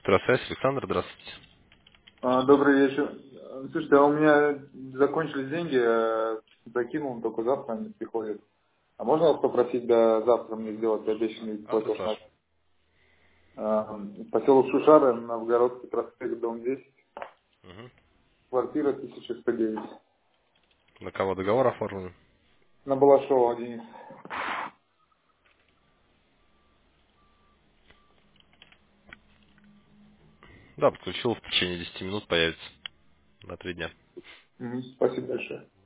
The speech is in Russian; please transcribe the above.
Петросвязь, Александр, здравствуйте. Добрый вечер. Слушайте, а у меня закончились деньги, закинул, только завтра они приходят. А можно вас попросить до завтра мне сделать обещанный Адрес платеж ваш. на поселок Шушары, Новгородский проспект, дом 10, Мгм. квартира 1109. На кого договор оформлен? На Балашова, Денис. Да, подключил, в течение 10 минут появится на 3 дня. Спасибо большое.